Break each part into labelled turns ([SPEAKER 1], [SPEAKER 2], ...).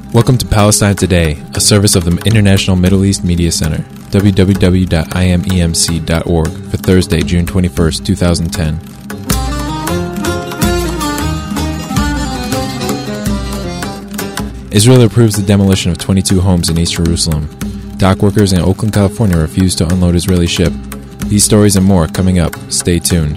[SPEAKER 1] Welcome to Palestine Today, a service of the International Middle East Media Center, www.imemc.org, for Thursday, June 21st, 2010. Israel approves the demolition of 22 homes in East Jerusalem. Dock workers in Oakland, California refuse to unload Israeli ship. These stories and more coming up. Stay tuned.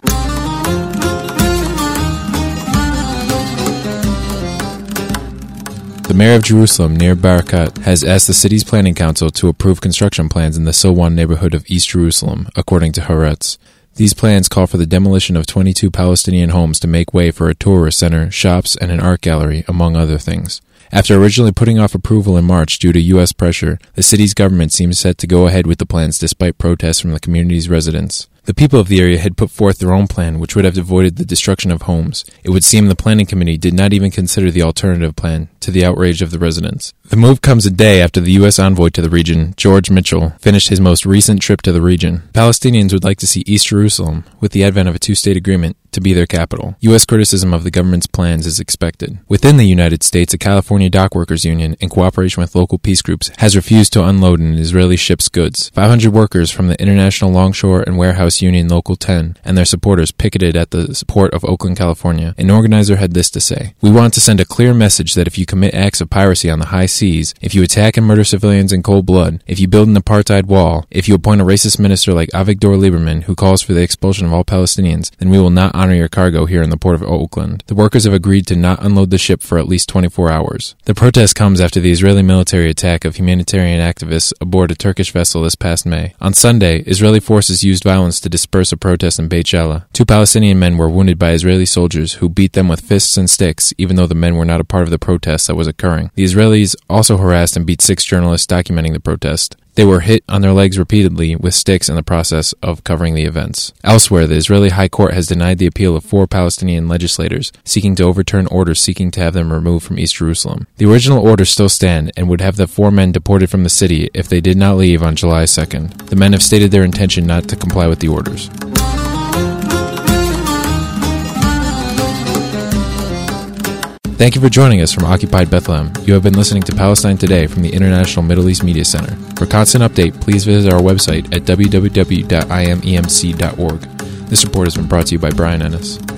[SPEAKER 1] The mayor of Jerusalem, Nir Barakat, has asked the city's planning council to approve construction plans in the Silwan neighborhood of East Jerusalem, according to Haaretz. These plans call for the demolition of 22 Palestinian homes to make way for a tourist center, shops, and an art gallery, among other things. After originally putting off approval in March due to U.S. pressure, the city's government seems set to go ahead with the plans despite protests from the community's residents. The people of the area had put forth their own plan, which would have avoided the destruction of homes. It would seem the planning committee did not even consider the alternative plan, to the outrage of the residents. The move comes a day after the U.S. envoy to the region, George Mitchell, finished his most recent trip to the region. Palestinians would like to see East Jerusalem, with the advent of a two-state agreement, to be their capital. U.S. criticism of the government's plans is expected. Within the United States, a California dock workers union, in cooperation with local peace groups, has refused to unload an Israeli ship's goods. 500 workers from the International Longshore and Warehouse Union Local 10 and their supporters picketed at the port of Oakland, California. An organizer had this to say: "We want to send a clear message that if you commit acts of piracy on the high seas, if you attack and murder civilians in cold blood, if you build an apartheid wall, if you appoint a racist minister like Avigdor Lieberman who calls for the expulsion of all Palestinians, then we will not honor your cargo here in the port of Oakland." The workers have agreed to not unload the ship for at least 24 hours. The protest comes after the Israeli military attack of humanitarian activists aboard a Turkish vessel this past May. On Sunday, Israeli forces used violence to disperse a protest in Beit Jala. 2 Palestinian men were wounded by Israeli soldiers who beat them with fists and sticks, even though the men were not a part of the protest that was occurring. The Israelis also harassed and beat 6 journalists documenting the protest. They were hit on their legs repeatedly with sticks in the process of covering the events. Elsewhere, the Israeli High Court has denied the appeal of 4 Palestinian legislators seeking to overturn orders seeking to have them removed from East Jerusalem. The original orders still stand and would have the 4 men deported from the city if they did not leave on July 2nd. The men have stated their intention not to comply with the orders. Thank you for joining us from Occupied Bethlehem. You have been listening to Palestine Today from the International Middle East Media Center. For constant update, please visit our website at www.imemc.org. This report has been brought to you by Brian Ennis.